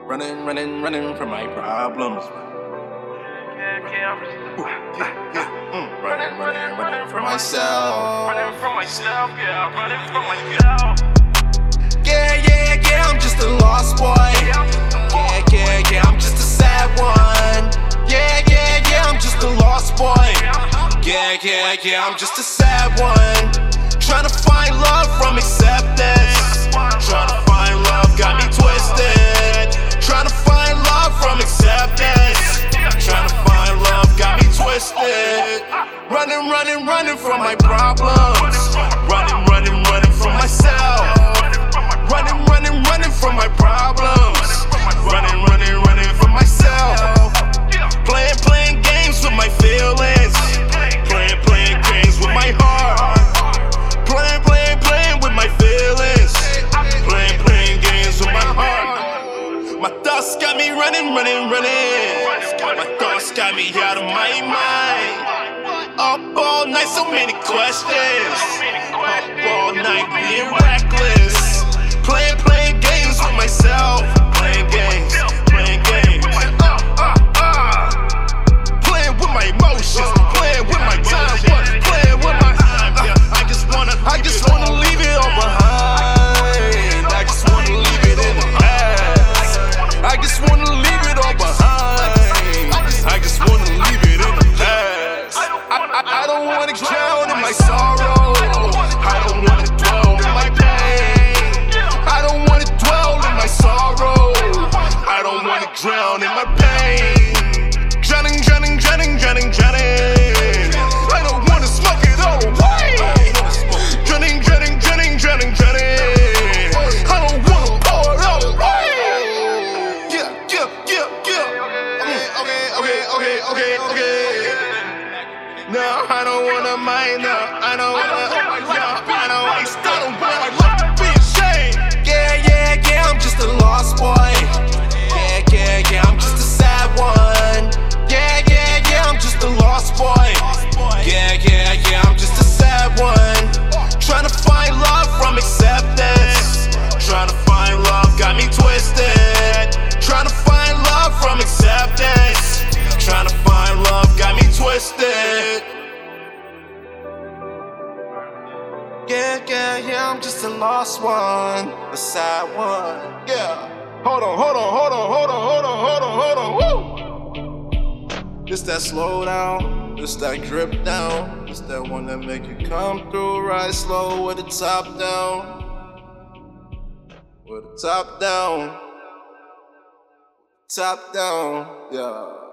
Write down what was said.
Running from my problems. Running from myself. Yeah, I'm just a lost boy. Yeah, I'm just a sad one. Yeah, I'm just a lost boy. Yeah, I'm just a sad one. Trying to find love from acceptance. Trying to find love got me twisted. Trying to find love from acceptance. Trying to find love got me twisted. Running from my problems. Running from myself. Running from my problems. Running from myself. Playing games with my feelings. Playing games with my heart. Playing with my feelings. Playing games with my heart. My thoughts got me running. My thoughts got me out of my mind. Up all night, so many questions. Up all night, being reckless. Playing games with myself. Playing games. Playing with my emotions. Playing with my time. Playing with my. I just wanna leave it all behind. I just wanna leave it in the past. I just wanna leave it all behind. I just wanna leave it in the past. I don't wanna drown in my sorrow. I don't wanna dwell in my pain. I don't wanna dwell in my sorrow. I don't wanna drown in my pain. Drowning. I don't wanna smoke it all away. Drowning. I don't wanna pour it all away. Yeah. Okay. No, I don't wanna mind now. I don't wanna be ashamed. Yeah, I'm just a lost boy. Yeah, I'm just a sad one. Yeah, I'm just a lost boy. Yeah, I'm just a sad one. Trying to find love from acceptance. Trying to find love got me twisted. Trying to find love from acceptance. Trying to find love got me twisted. Yeah, I'm just a lost one, a sad one. Yeah. Hold on. Woo! It's that slow down, it's that drip down, it's that one that make you come through right slow with the top down. With the top down. Yeah.